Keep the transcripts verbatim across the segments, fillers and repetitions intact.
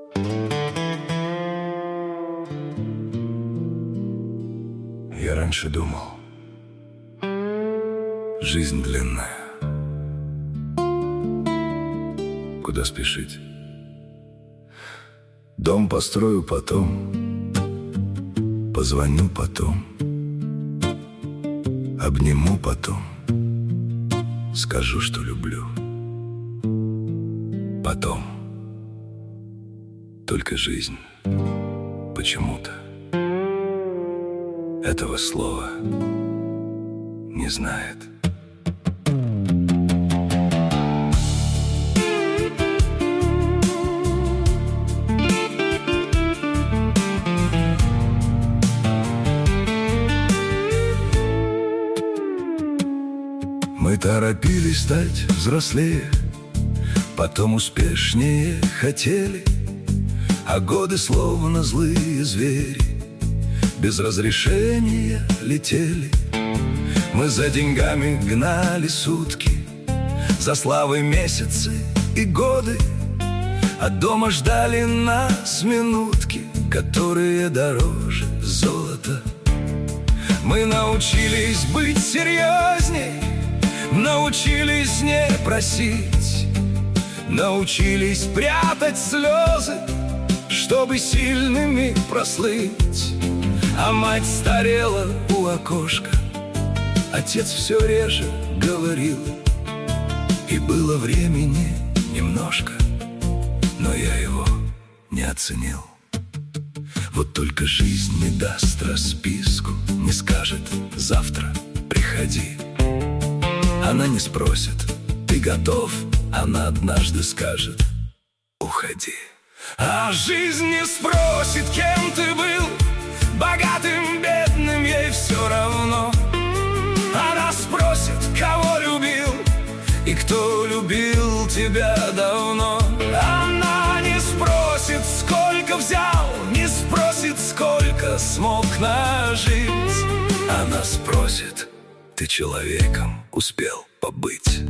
Я раньше думал, жизнь длинная, куда спешить? Дом построю потом, позвоню потом, обниму потом, скажу, что люблю. Потом. Только жизнь почему-то этого слова не знает. Мы торопились стать взрослее, потом успешнее хотели, а годы словно злые звери без разрешения летели. Мы за деньгами гнали сутки, за славой месяцы и годы, а дома ждали нас минутки, которые дороже золота. Мы научились быть серьезней, научились не просить, научились прятать слезы, чтобы сильными прослыть. А мать старела у окошка, отец все реже говорил, и было времени немножко, но я его не оценил. Вот только жизнь не даст расписку, не скажет «завтра приходи». Она не спросит «ты готов?», она однажды скажет «уходи». А жизнь не спросит, кем ты был, богатым, бедным, ей все равно. Она спросит, кого любил и кто любил тебя давно. Она не спросит, сколько взял, не спросит, сколько смог нажить. Она спросит, ты человеком успел побыть?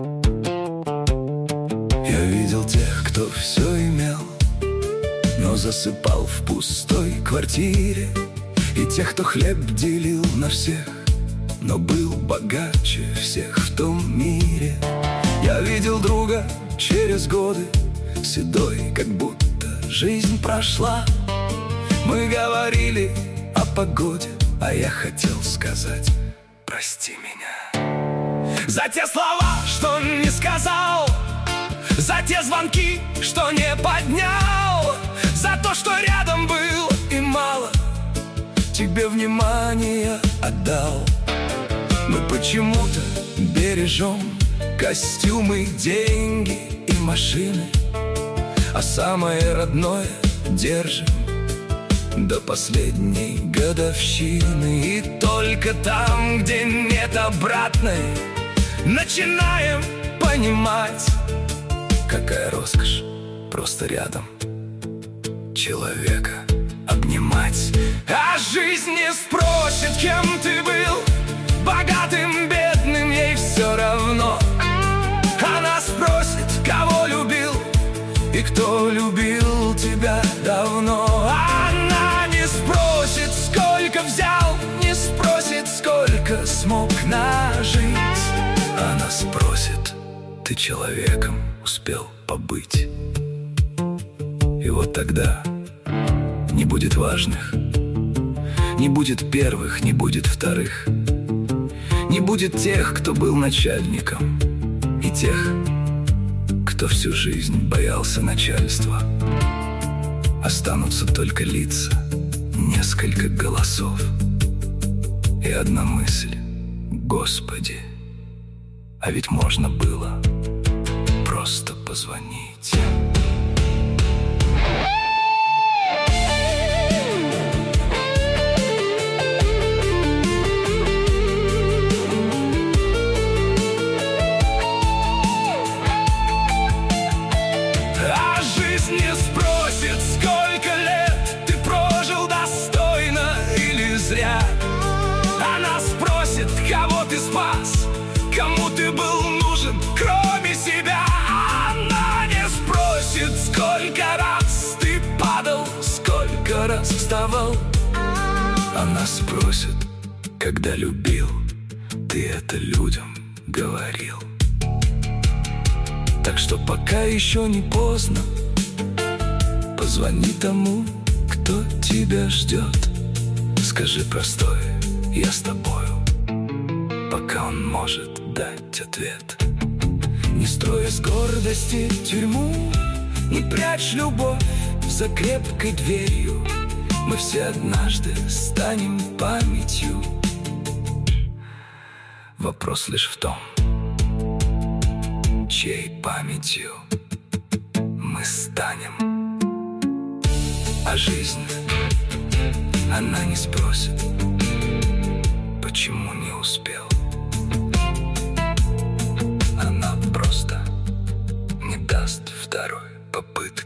Я видел тех, кто все имел, но засыпал в пустой квартире, и тех, кто хлеб делил на всех, но был богаче всех в том мире. Я видел друга через годы, седой, как будто жизнь прошла. Мы говорили о погоде, а я хотел сказать прости меня за те слова, что не сказал, за те звонки, что не поднял, за то, что рядом был и мало тебе внимания отдал. Мы почему-то бережем костюмы, деньги и машины, а самое родное держим до последней годовщины. И только там, где нет обратной, начинаем понимать, какая роскошь просто рядом человека обнимать. А жизнь не спросит, кем ты был, богатым, бедным, ей все равно. Она спросит, кого любил и кто любил тебя давно. Она не спросит, сколько взял, не спросит, сколько смог нажить. Она спросит, ты человеком успел побыть? И вот тогда не будет важных, не будет первых, не будет вторых, не будет тех, кто был начальником, и тех, кто всю жизнь боялся начальства. Останутся только лица, несколько голосов и одна мысль: Господи, а ведь можно было просто позвонить. Она спросит, кого ты спас, кому ты был нужен, кроме себя. Она не спросит, сколько раз ты сколько раз вставал. Она спросит, когда любил, ты это людям говорил. Так что пока еще не поздно, позвони тому, кто тебя ждет. Скажи простое: я с тобою, пока он может дать ответ. не строй из гордости тюрьму, не прячь любовь за крепкой дверью. Мы все однажды станем памятью. Вопрос лишь в том, чьей памятью мы станем. А жизнь, она не спросит, почему не успел. Она просто не даст второй попытки.